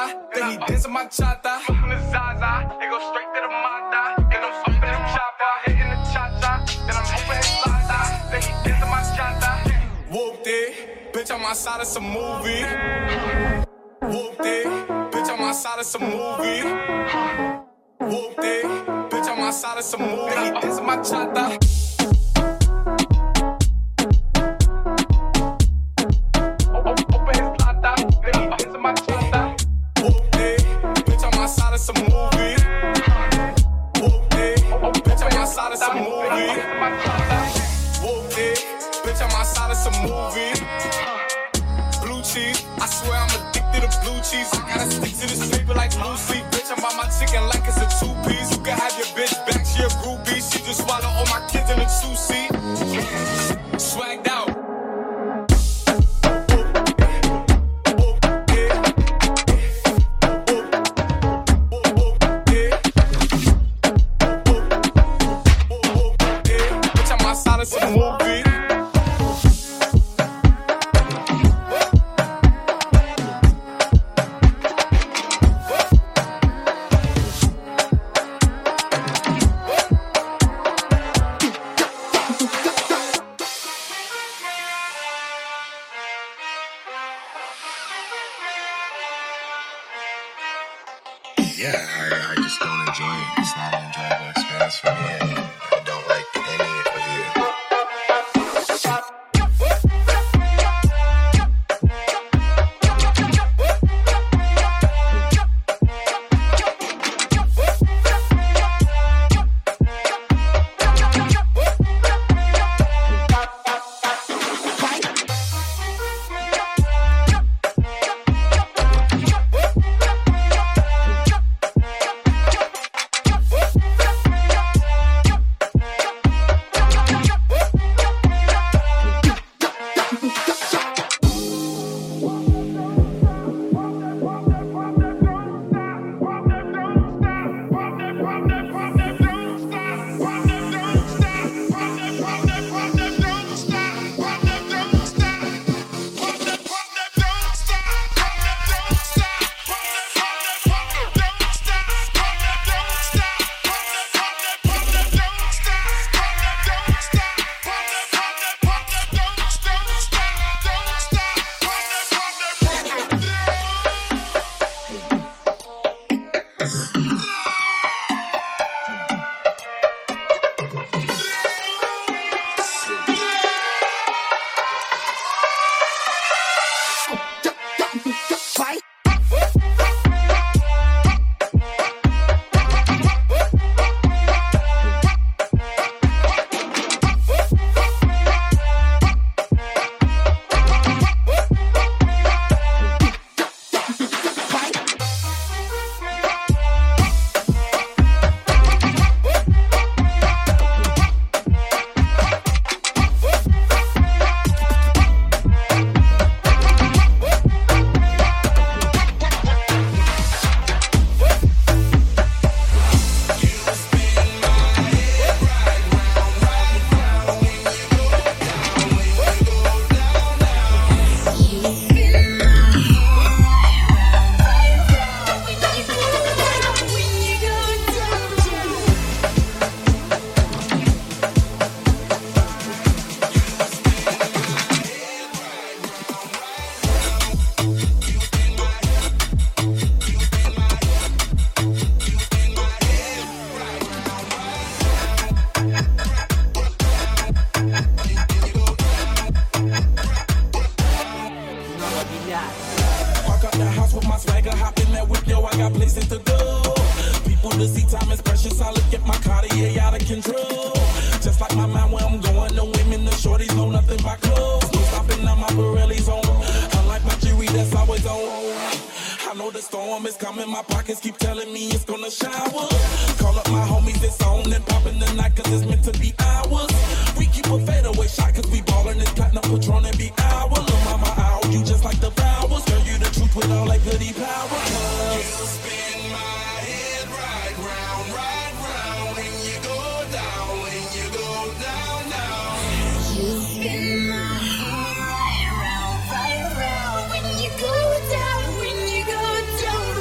then he dancing my chata. From the Zaza, they go straight to the Mata. Then I'm up in the chopper, hitting the cha-cha. Then I'm over his Zaza, then he dancing my chata. Whooped it, bitch, I'm outside of some movie. Whooped it, bitch, I'm outside of some movie. Whooped it, bitch, I'm outside of some movie. Then he dancing my chata. I gotta stick to this paper like Lucy. Bitch, I'm on my chicken like it's a two-piece. You can have your bitch back, she a groupie. She just swallow all my kids in a two-seat. Swagged out. Bitch, I'm outside of some movie. Yeah, I just don't enjoy it. It's not an enjoyable experience for me, and I don't like any of you. When you go down, when you go down.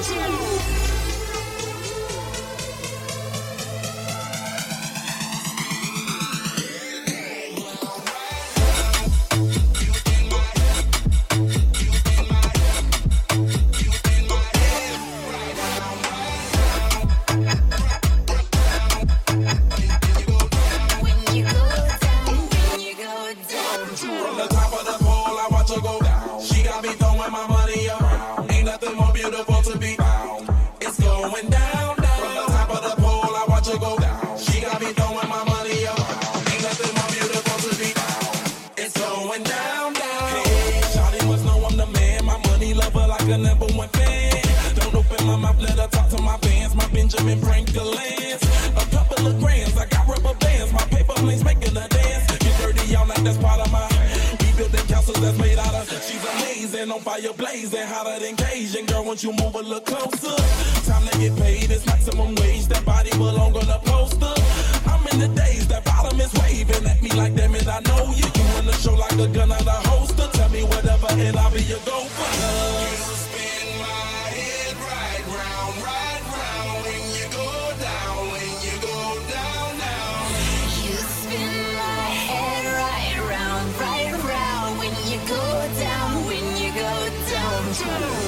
my mouth, let her talk to my fans. My Benjamin Franklin. A couple of grands, I got rubber bands. My paper planes making a dance. Get dirty all night, that's part of my. We built them castles that's made out of. She's amazing, on fire blazing, hotter than Cajun. Girl, won't you move a little closer? Time to get paid, it's maximum wage. That body belong on a poster. I'm in the days, that bottom is waving at me like, damn it, I know you. You in the show like a gun out of holster. Tell me whatever and I'll be your gopher. You spin my head right round when you go down, when you go down, down. You spin my head right round when you go down, when you go down.